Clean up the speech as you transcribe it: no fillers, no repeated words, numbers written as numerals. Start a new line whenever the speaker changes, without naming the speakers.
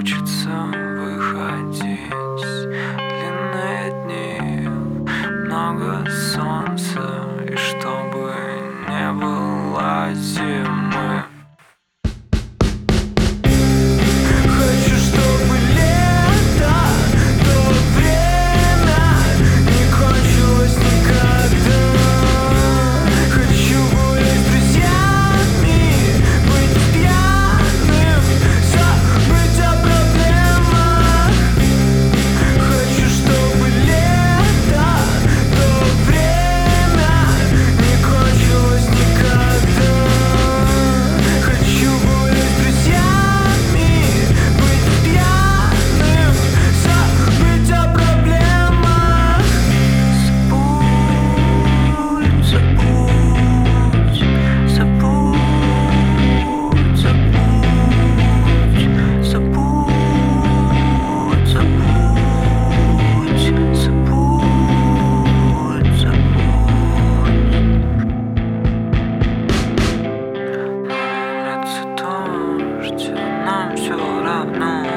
хочется выходить. Длинные дни, много солнца, и чтобы не было зимы. Хочу, чтобы лето, то время не кончилось никогда. Хочу гулять с друзьями, быть пьяным, забыть о проблемах. Хочу, чтобы лето, то время не кончилось никогда. Хочу гулять с друзьями, быть пьяным, забыть о проблемах. Забудь, забудь, забудь, забудь, забудь, забудь, забудь, забудь. На улице дождь, нам все равно.